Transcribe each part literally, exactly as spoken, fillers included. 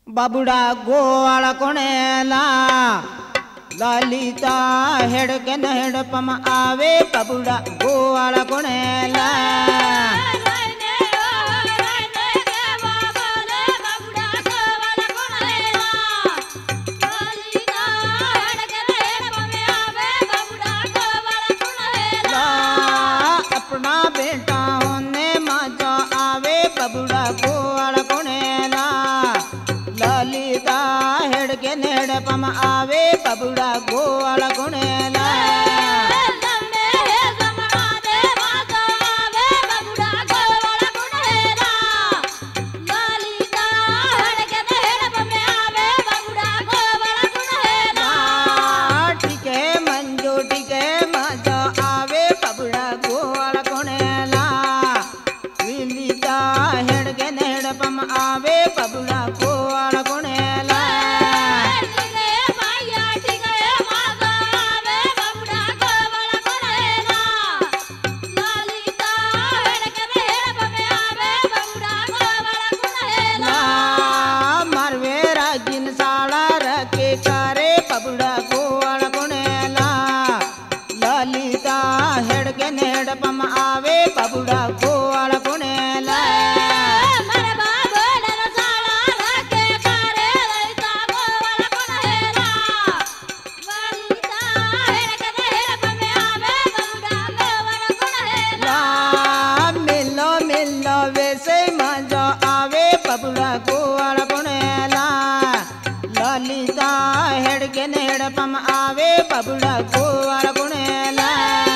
बाबुड़ा गोवाल कोणेला ललिता हेड़के हेड़पम आवे बाबुड़ा गोवाल कोणेला अपना बेटा होने मजा आवे बाबुड़ा गोवाल कोणेला ललिता हेड़के हेड़पम आवे बाबुड़ा गोवाल कोणेला आवे बाबुड़ा गोवाल कोणेला मारवेरा जिन साला रखे करे बाबुड़ा गोवाल कोणेला ललिता हेड़के हेड़पम आवे बाबुड़ा गोवाल कोणेला बाबुड़ा गोवाल कोणेला ललिता हेड़के हेड़पम आवे बाबुड़ा गोवाल कोणेला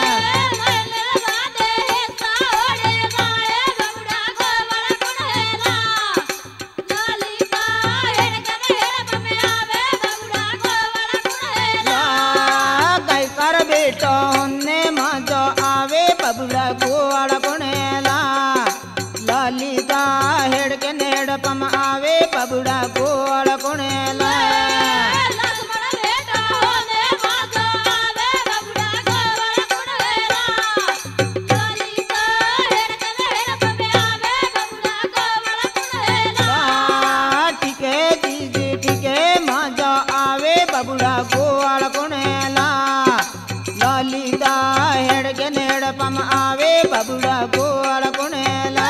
कई कर बेटा होने मजा आवे बाबुड़ा गोवाल कोणेला ललिता हेड़के हेड़पम आवे बाबुड़ा गोवाल कोणेला ठीक है दीदी ठीक है मजा आवे बाबुड़ा गोवाल कोणेला ललिता हेड़के हेड़पम आवे बाबुड़ा गोवाल कोणेला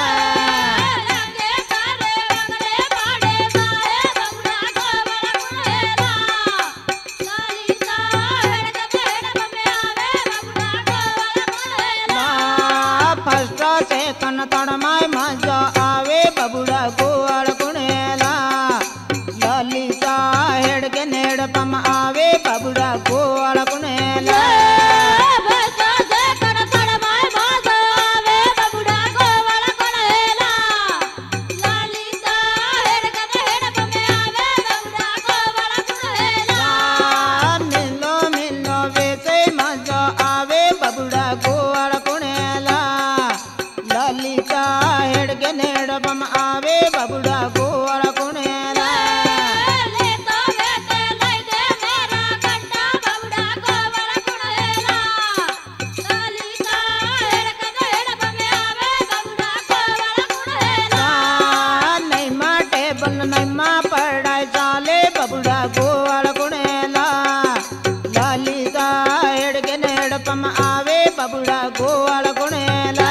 से कन तड़माय मजा आवे बाबुड़ा गोवाल कोणेला ललिता हेड़के हेड़पम आवे बाबुड़ा गोवाल कोणेला मिलो मिलो वैसे मजा आवे बाबुड़ा गोवाल कोणेला ललिता हेड़के हेड़पम आवे बाबुड़ा गोवाल कोणेला नैमा टेबल नैमा पढ़ाई चाले बाबुड़ा गोवाल कोणेला ललिता हेड़के हेड़पम आवे बाबुड़ा गोवाल कोणेला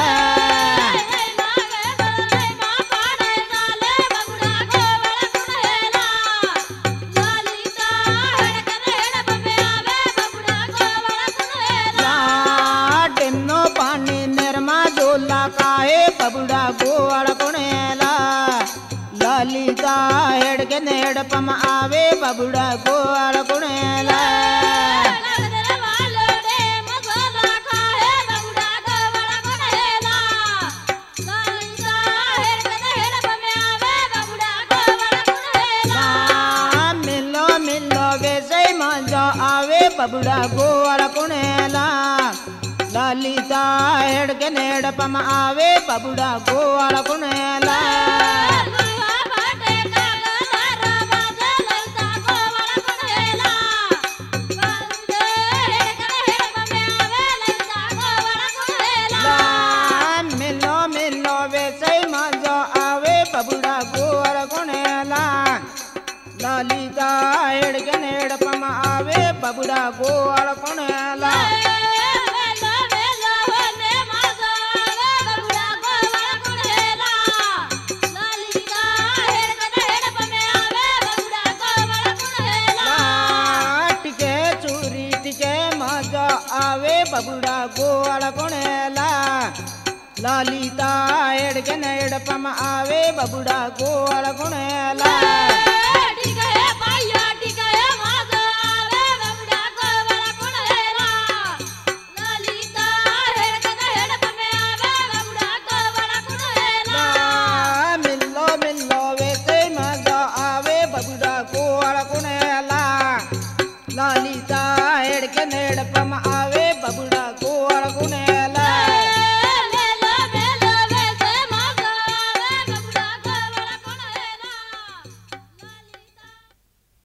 काहे बाबुड़ा गोवाल कोणेला ललिता हेड़के हेड़पम आवे बाबुड़ा गोवाल कोणेला मिलो मिलो वैसे मजा आवे बाबुड़ा गोवाल कोणेला ललिता हेड़के हेड़पम आवे बाबुड़ा गोवाल कोणेला मिलो मिलो वैसे मजा आवे बाबुड़ा गोवाल कोणेला ललिता हेड़के नेड़पम आवे बबुड़ा गोवाल कुणेला आवे बबुड़ा गोवाल कुणेला ललिता हेड़के नेड़पम आवे बबुड़ा गोवाल कुणेला